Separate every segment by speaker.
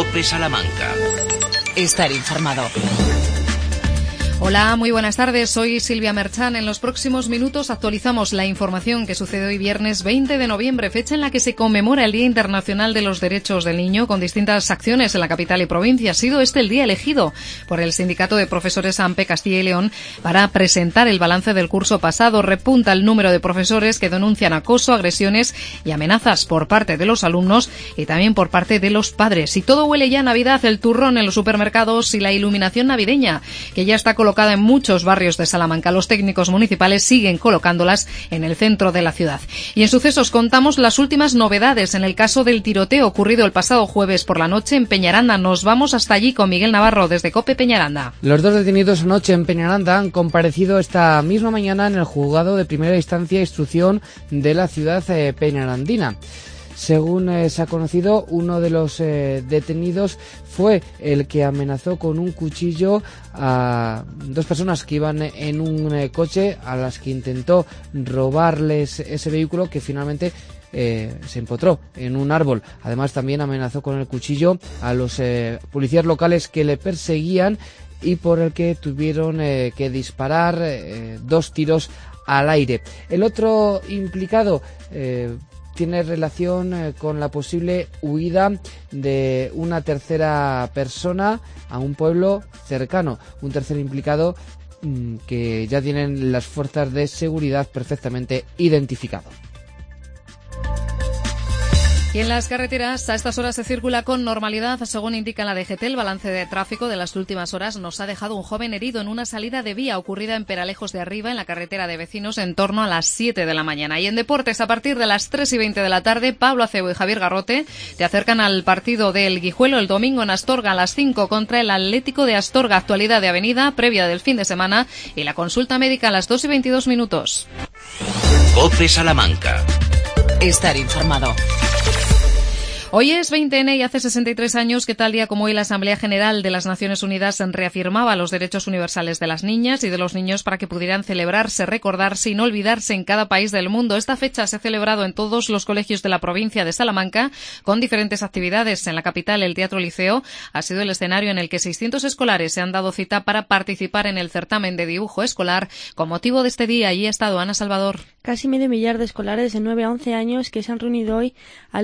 Speaker 1: COPE Salamanca.
Speaker 2: Estar informado.
Speaker 3: Hola, muy buenas tardes. Soy Silvia Merchán. En los próximos minutos actualizamos la información que sucede hoy viernes 20 de noviembre, fecha en la que se conmemora el Día Internacional de los Derechos del Niño, con distintas acciones en la capital y provincia. Ha sido este el día elegido por el Sindicato de Profesores AMPE Castilla y León para presentar el balance del curso pasado. Repunta el número de profesores que denuncian acoso, agresiones y amenazas por parte de los alumnos y también por parte de los padres. Y todo huele ya a Navidad, el turrón en los supermercados y la iluminación navideña, que ya está colocada en muchos barrios de Salamanca. Los técnicos municipales siguen colocándolas en el centro de la ciudad. Y en Sucesos contamos las últimas novedades en el caso del tiroteo ocurrido el pasado jueves por la noche en Peñaranda. Nos vamos hasta allí con Miguel Navarro desde COPE Peñaranda.
Speaker 4: Los dos detenidos anoche en Peñaranda han comparecido esta misma mañana en el juzgado de primera instancia e instrucción de la ciudad peñarandina. Según se ha conocido, uno de los detenidos fue el que amenazó con un cuchillo a dos personas que iban en un coche, a las que intentó robarles ese vehículo, que finalmente se empotró en un árbol. Además, también amenazó con el cuchillo a los policías locales que le perseguían y por el que tuvieron que disparar 2 tiros al aire. El otro implicado tiene relación con la posible huida de una tercera persona a un pueblo cercano. Un tercer implicado que ya tienen las fuerzas de seguridad perfectamente identificado.
Speaker 3: Y en las carreteras a estas horas se circula con normalidad. Según indica la DGT, el balance de tráfico de las últimas horas nos ha dejado un joven herido en una salida de vía ocurrida en Peralejos de Arriba, en la carretera de Vecinos, en torno a las 7 de la mañana. Y en deportes, a partir de las 3:20 de la tarde, Pablo Acebo y Javier Garrote te acercan al partido del Guijuelo el domingo en Astorga a las 5 contra el Atlético de Astorga. Actualidad de Avenida, previa del fin de semana, y la consulta médica a las 2:22.
Speaker 1: COPE Salamanca.
Speaker 2: Estar informado.
Speaker 3: Hoy es 20N y hace 63 años que tal día como hoy la Asamblea General de las Naciones Unidas reafirmaba los derechos universales de las niñas y de los niños para que pudieran celebrarse, recordarse y no olvidarse en cada país del mundo. Esta fecha se ha celebrado en todos los colegios de la provincia de Salamanca con diferentes actividades. En la capital, el Teatro Liceo ha sido el escenario en el que 600 escolares se han dado cita para participar en el certamen de dibujo escolar. Con motivo de este día, allí ha estado Ana Salvador.
Speaker 5: Casi medio millar de escolares de 9 a 11 años que se han reunido hoy,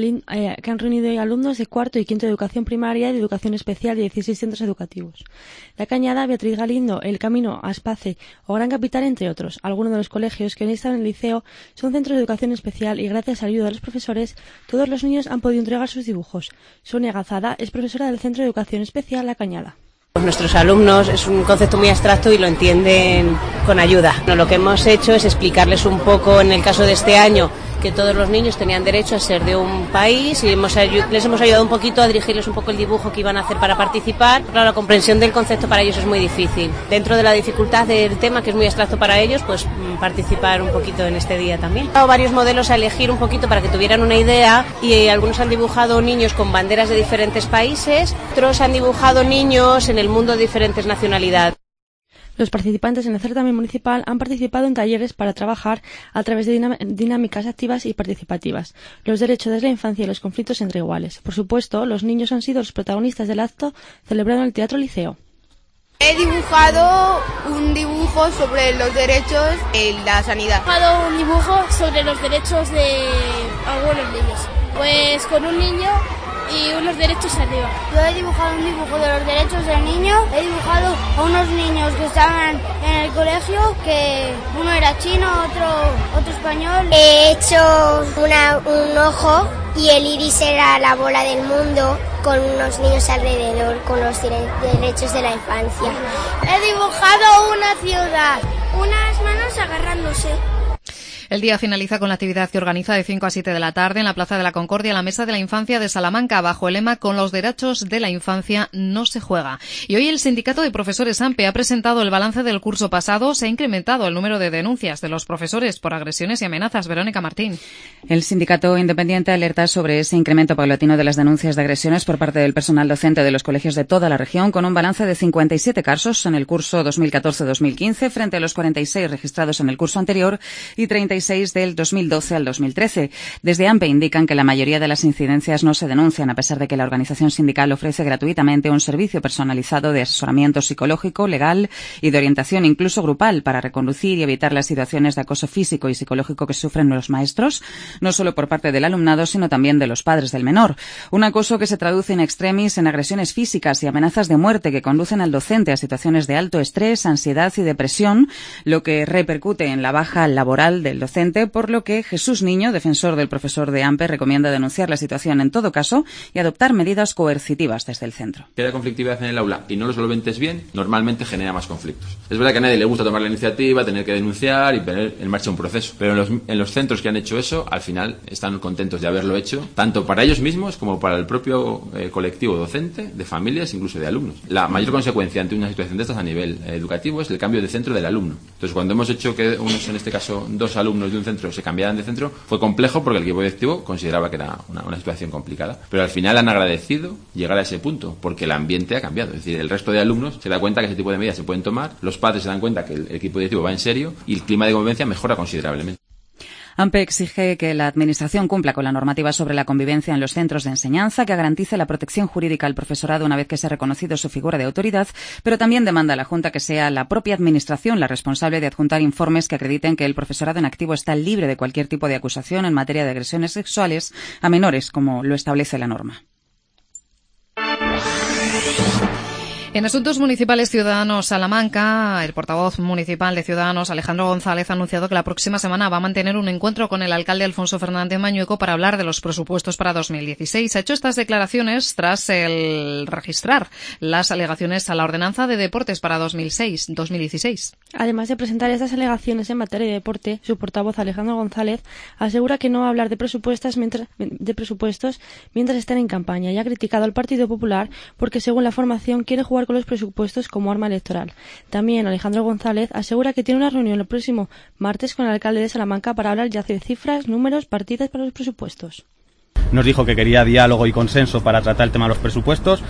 Speaker 5: hoy alumnos de cuarto y quinto de educación primaria y de educación especial de 16 centros educativos. La Cañada, Beatriz Galindo, El Camino, Aspace o Gran Capital, entre otros. Algunos de los colegios que hoy están en el liceo son centros de educación especial y gracias a la ayuda de los profesores, todos los niños han podido entregar sus dibujos. Sonia Gazada es profesora del Centro de Educación Especial La Cañada.
Speaker 6: Nuestros alumnos es un concepto muy abstracto y lo entienden con ayuda. Lo que hemos hecho es explicarles un poco, en el caso de este año, que todos los niños tenían derecho a ser de un país y les hemos ayudado un poquito a dirigirles un poco el dibujo que iban a hacer para participar. Claro, la comprensión del concepto para ellos es muy difícil. Dentro de la dificultad del tema, que es muy abstracto para ellos, pues participar un poquito en este día también. He dado varios modelos a elegir un poquito para que tuvieran una idea y algunos han dibujado niños con banderas de diferentes países, otros han dibujado niños en el mundo de diferentes nacionalidades.
Speaker 5: Los participantes en el certamen municipal han participado en talleres para trabajar a través de dinámicas activas y participativas, los derechos de la infancia y los conflictos entre iguales. Por supuesto, los niños han sido los protagonistas del acto celebrado en el Teatro Liceo.
Speaker 7: He dibujado un dibujo sobre los derechos de la sanidad.
Speaker 8: He dibujado un dibujo sobre los derechos de algunos niños. Pues con un niño y unos derechos arriba.
Speaker 9: Yo he dibujado un dibujo de los derechos del niño. He dibujado a unos niños que estaban en el colegio, que uno era chino, otro español.
Speaker 10: He hecho un ojo y el iris era la bola del mundo, con unos niños alrededor, con los derechos de la infancia.
Speaker 9: He dibujado una ciudad, unas manos agarrándose.
Speaker 3: El día finaliza con la actividad que organiza de 5 a 7 de la tarde en la Plaza de la Concordia la Mesa de la Infancia de Salamanca, bajo el lema "Con los derechos de la infancia no se juega". Y hoy el Sindicato de Profesores AMPE ha presentado el balance del curso pasado. Se ha incrementado el número de denuncias de los profesores por agresiones y amenazas. Verónica Martín.
Speaker 11: El sindicato independiente alerta sobre ese incremento paulatino de las denuncias de agresiones por parte del personal docente de los colegios de toda la región, con un balance de 57 casos en el curso 2014-2015 frente a los 46 registrados en el curso anterior y 36 36 del 2012 al 2013. Desde AMPE indican que la mayoría de las incidencias no se denuncian, a pesar de que la organización sindical ofrece gratuitamente un servicio personalizado de asesoramiento psicológico, legal y de orientación, incluso grupal, para reconducir y evitar las situaciones de acoso físico y psicológico que sufren los maestros, no solo por parte del alumnado, sino también de los padres del menor. Un acoso que se traduce in extremis en agresiones físicas y amenazas de muerte que conducen al docente a situaciones de alto estrés, ansiedad y depresión, lo que repercute en la baja laboral del docente, por lo que Jesús Niño, defensor del profesor de AMPE, recomienda denunciar la situación en todo caso y adoptar medidas coercitivas desde el centro.
Speaker 12: Que haya conflictividad en el aula y no lo solventes bien, normalmente genera más conflictos. Es verdad que a nadie le gusta tomar la iniciativa, tener que denunciar y poner en marcha un proceso, pero en los centros que han hecho eso, al final están contentos de haberlo hecho, tanto para ellos mismos como para el propio colectivo docente, de familias, incluso de alumnos. La mayor consecuencia ante una situación de estas a nivel educativo es el cambio de centro del alumno. Entonces, cuando hemos hecho que unos, en este caso, 2 alumnos de un centro se cambiaran de centro, fue complejo porque el equipo directivo consideraba que era una situación complicada. Pero al final han agradecido llegar a ese punto, porque el ambiente ha cambiado. Es decir, el resto de alumnos se da cuenta que ese tipo de medidas se pueden tomar, los padres se dan cuenta que el equipo directivo va en serio y el clima de convivencia mejora considerablemente.
Speaker 11: AMPE exige que la Administración cumpla con la normativa sobre la convivencia en los centros de enseñanza, que garantice la protección jurídica al profesorado una vez que se ha reconocido su figura de autoridad, pero también demanda a la Junta que sea la propia Administración la responsable de adjuntar informes que acrediten que el profesorado en activo está libre de cualquier tipo de acusación en materia de agresiones sexuales a menores, como lo establece la norma.
Speaker 3: En Asuntos Municipales Ciudadanos Salamanca, el portavoz municipal de Ciudadanos, Alejandro González, ha anunciado que la próxima semana va a mantener un encuentro con el alcalde Alfonso Fernández Mañueco para hablar de los presupuestos para 2016. Ha hecho estas declaraciones tras el registrar las alegaciones a la ordenanza de deportes para 2016.
Speaker 5: Además de presentar estas alegaciones en materia de deporte, su portavoz Alejandro González asegura que no va a hablar de presupuestos mientras estén en campaña y ha criticado al Partido Popular porque, según la formación, quiere jugar con los presupuestos como arma electoral. También Alejandro González asegura que tiene una reunión el próximo martes con el alcalde de Salamanca para hablar ya de cifras, números, partidas para los presupuestos.
Speaker 13: Nos dijo que quería diálogo y consenso para tratar el tema de los presupuestos.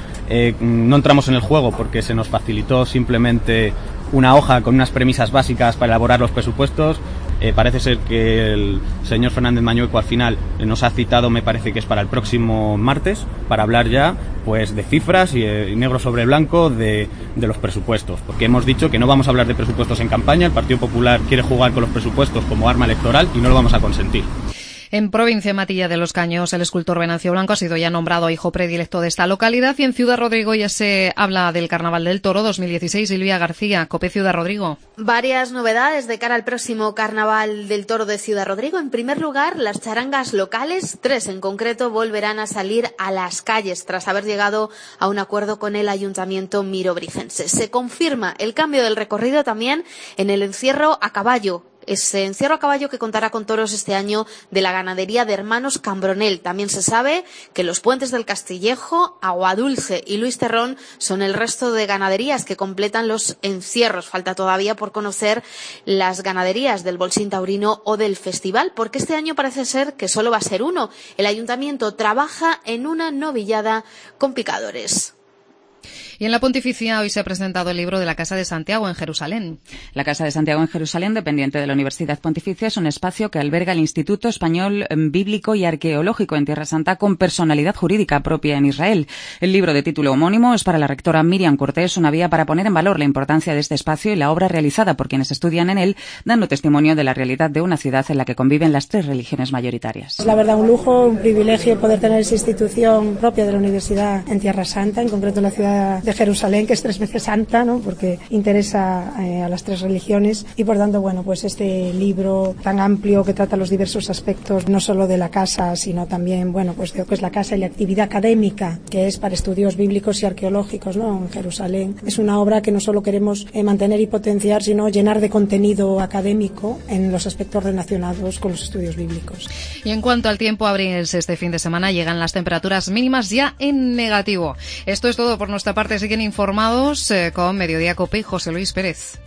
Speaker 13: No entramos en el juego porque se nos facilitó simplemente una hoja con unas premisas básicas para elaborar los presupuestos. Parece ser que el señor Fernández Mañueco al final nos ha citado, me parece que es para el próximo martes, para hablar ya pues de cifras y negro sobre blanco de los presupuestos. Porque hemos dicho que no vamos a hablar de presupuestos en campaña, el Partido Popular quiere jugar con los presupuestos como arma electoral y no lo vamos a consentir.
Speaker 3: En Provincia de Matilla de los Caños, el escultor Venancio Blanco ha sido ya nombrado hijo predilecto de esta localidad, y en Ciudad Rodrigo ya se habla del Carnaval del Toro 2016. Silvia García, COPE Ciudad Rodrigo.
Speaker 14: Varias novedades de cara al próximo Carnaval del Toro de Ciudad Rodrigo. En primer lugar, las charangas locales, 3 en concreto, volverán a salir a las calles tras haber llegado a un acuerdo con el Ayuntamiento mirobricense. Se confirma el cambio del recorrido también en el encierro a caballo. Ese encierro a caballo que contará con toros este año de la ganadería de Hermanos Cambronel. También se sabe que los puentes del Castillejo, Aguadulce y Luis Terrón son el resto de ganaderías que completan los encierros. Falta todavía por conocer las ganaderías del Bolsín Taurino o del Festival, porque este año parece ser que solo va a ser uno. El Ayuntamiento trabaja en una novillada con picadores.
Speaker 3: Y en la Pontificia hoy se ha presentado el libro de la Casa de Santiago en Jerusalén.
Speaker 11: La Casa de Santiago en Jerusalén, dependiente de la Universidad Pontificia, es un espacio que alberga el Instituto Español Bíblico y Arqueológico en Tierra Santa, con personalidad jurídica propia en Israel. El libro de título homónimo es para la rectora Miriam Cortés una vía para poner en valor la importancia de este espacio y la obra realizada por quienes estudian en él, dando testimonio de la realidad de una ciudad en la que conviven las 3 religiones mayoritarias.
Speaker 15: Es la verdad un lujo, un privilegio poder tener esa institución propia de la universidad en Tierra Santa, en concreto en la ciudad de Jerusalén, que es 3 veces santa, ¿no? Porque interesa a las 3 religiones, y por tanto, bueno, pues este libro tan amplio que trata los diversos aspectos no solo de la casa, sino también, bueno, pues de lo que es la casa y la actividad académica que es para estudios bíblicos y arqueológicos, ¿no? En Jerusalén es una obra que no solo queremos mantener y potenciar, sino llenar de contenido académico en los aspectos relacionados con los estudios bíblicos.
Speaker 3: Y en cuanto al tiempo, abrirse este fin de semana, llegan las temperaturas mínimas ya en negativo. Esto es todo por nuestra parte. Siguen informados con Mediodía COPE y José Luis Pérez.